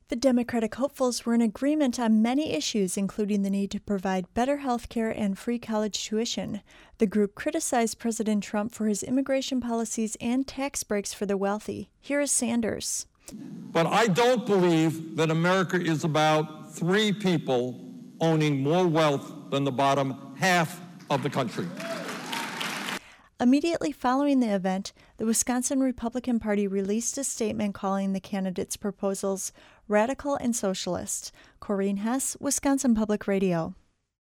The Democratic hopefuls were in agreement on many issues, including the need to provide better health care and free college tuition. The group criticized President Trump for his immigration policies and tax breaks for the wealthy. Here is Sanders. But I don't believe that America is about three people owning more wealth than the bottom half of the country. Immediately following the event, the Wisconsin Republican Party released a statement calling the candidates' proposals radical and socialist. Corrine Hess, Wisconsin Public Radio.